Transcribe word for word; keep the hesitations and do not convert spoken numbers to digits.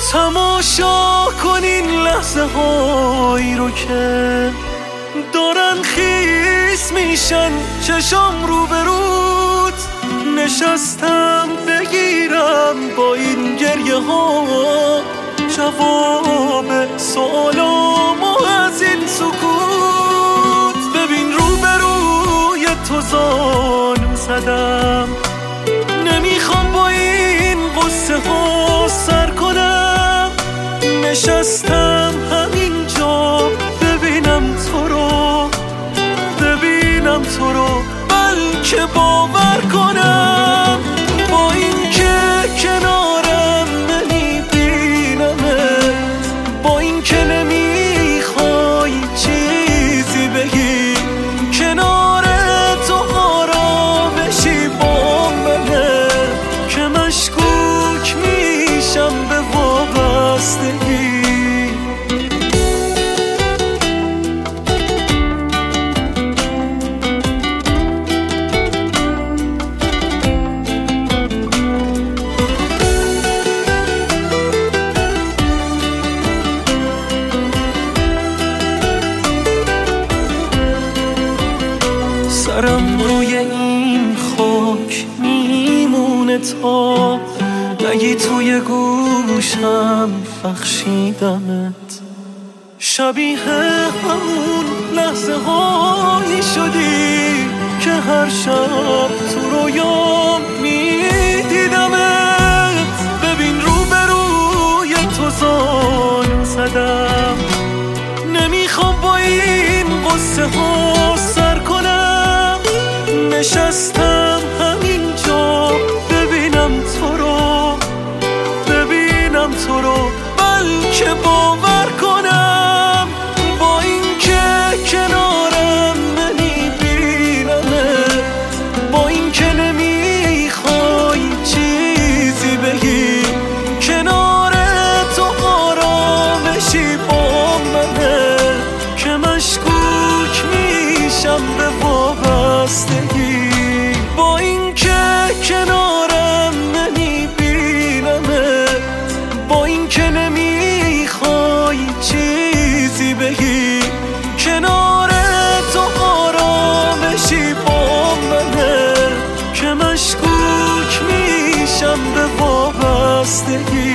تماشا کن این لحظه هایی رو که دارن خیس میشن چشام رو به رود. نشستم بگیرم با این گریه ها جواب سوالامو از این سکوت. ببین رو به روی تو زانو زدم، نمیخوام با این قصه ها سر کنم. نشستم همینجا ببینم تو رو، ببینم تو رو، بلکه باور کنم با این که کنارم نمیبینمت، با این که نمیخوای چیزی بگی، کنار تو آرامشی با منه که مشکوک میشم به وابستگی. سرم روی این خاک میمونه تا نگی توی گوشم بخشیدمت. شبیه همون لحظه هایی شدی که هر شب تو رویام میدیدمت. ببین رو به روی تو زانو زدم، نمیخوام با این قصه ها سر کنم. نشستم همینجا ببینم تو رو، ببینم تو رو، بلکه باور کنم با این که کنارم نمیبینمت، با این که نمیخوای چیزی بگی، کنار تو آرامشی با منه که مشکوک میشم به وابستگی. با این که کنارم نمیبینمت، با این که نمیخوای چیزی بگی، کنار تو آرامشی با منه که مشکوک میشم به وابستگی.